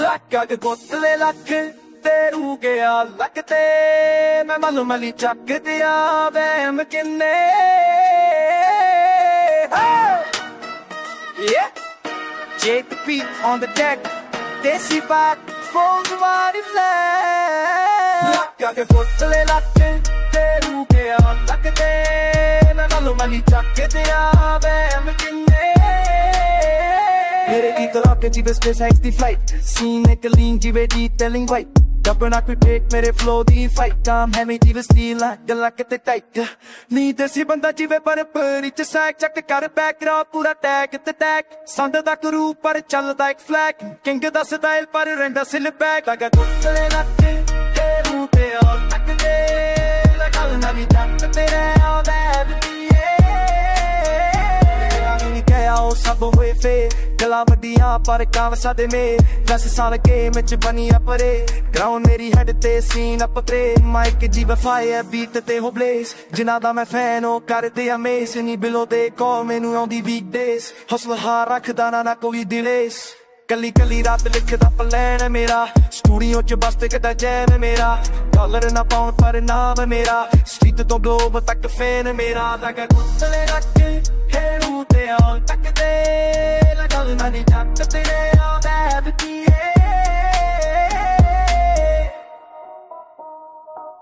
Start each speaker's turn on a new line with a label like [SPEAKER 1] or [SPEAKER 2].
[SPEAKER 1] ਲੱਕ ਅੱਗ ਕੋਤਲੇ ਲੱਖ ਤੇ ਰੂ ਗਿਆ ਲੱਕ ਤੇ ਮੈਂ ਮਲ ਮਲੀ ਚੱਕਦੇ ਆ ਵਹਿਮ ਕਿੰਨੇ Yeah, JP on the deck, desi Baat phone ਵਾਰੀ ਲੈ ਲੱਕ ਅੱਗ ਕੋਤਲੇ ਲੱਖ ਤੇ ਰੂ ਗਿਆ ਲੱਕ ਤੇ ਮੈਂ ਮਲ ਮਲੀ ਚੱਕਦੇ ਆ ਵਹਿਮ ਕਿੰਨੇ ਮੇਰੇ ਦੀ ਤਰ੍ਹਾਂ ਕਿ ਜਿਵੇਂ SpaceX ਦੀ ਫਲਾਈਟ ਸੀਨੇ ਕਲੀਨ ਜਿਵੇਂ detailing white Jumping I could pick ਮੇਰੇ flow ਦੀ fight I'm heavy ਜਿਵੇਂ steel ਗੱਲਾਂ ਕਿਤੇ tight ਨੀ ਦੇਸੀ ਬੰਦਾ ਜਿਵੇਂ ਪਰ ਚ ਸੈਕ ਚੱਕ ਕਰ ਬੈਕਗ੍ਰਾਉਂਡ ਪੂਰਾ ਟੈਗ ਤੇ ਟੈਗ ਸੰਦ ਦਾ ਕਰੂ ਪਰ ਚੱਲਦਾ ਇੱਕ ਫਲੈਗ ਕਿੰਗ ਦਾ ਸਟਾਈਲ ਪਰ ਰਹਿੰਦਾ ਸਿਲ ਬੈਕ ਲਗਾ ਕੁੱਤਲੇ ਲੱਕ ਤੇ ਰੂ ਤੇ ਆ ਤੱਕਦੇ ਲਗਾ ਨਾ ਵੀ ਤੱਕ ਤੇਰੇ ਆਉਂਦਾ ਉਹ ਸਭ ਹੋਏ ਫੇ ਗਲਾ ਵੱਡੀਆਂ ਪਰ ਕਾਵਸਾ ਦੇ ਮੇ ਵੈਸੇ ਸਾਲ ਗੇਮ ਚ ਬਣੀਆਂ ਪਰੇ ਗਰਾਊਂਡ ਮੇਰੀ ਹੈਡ ਤੇ ਸੀਨ ਅਪ ਤੇ ਮਾਈਕ ਜੀ ਵਫਾਇਆ ਬੀਟ ਤੇ ਹੋ ਬਲੇਸ ਜਿਨ੍ਹਾਂ ਦਾ ਮੈਂ ਫੈਨ ਉਹ ਕਰਦੇ ਅਮੇਸ ਨੀ ਬਿਲੋ ਦੇ ਕੋ ਮੈਨੂੰ ਆਉਂਦੀ ਵੀਕਡੇਸ ਹਸਲ ਹਾਰ ਰੱਖਦਾ ਨਾ ਕੋਈ ਦਿਲੇਸ ਕੱਲੀ ਕੱਲੀ ਰਾਤ ਲਿਖਦਾ ਪਲਾਨ ਮੇਰਾ ਸਟੂਡੀਓ ਚ ਬਸ ਤੇ ਕਦਾ ਜੈਮ ਮੇਰਾ ਡਾਲਰ ਨਾ ਪਾਉਣ ਪਰ ਨਾਮ ਮੇਰਾ ਸਟਰੀਟ ਤੋਂ ਗਲੋਬ ਤੱਕ ਫੈਨ ਮੇਰਾ ਲਗਾ ਕੁੱਤਲੇ ਰੱਖ ਹੇਰੂ ਤੇ ਆ ਤੱਕਦੇ ਲਗਾ ਨਾ ਨੀ ਚੱਕ ਤੇਰੇ ਆਉਂਦਾ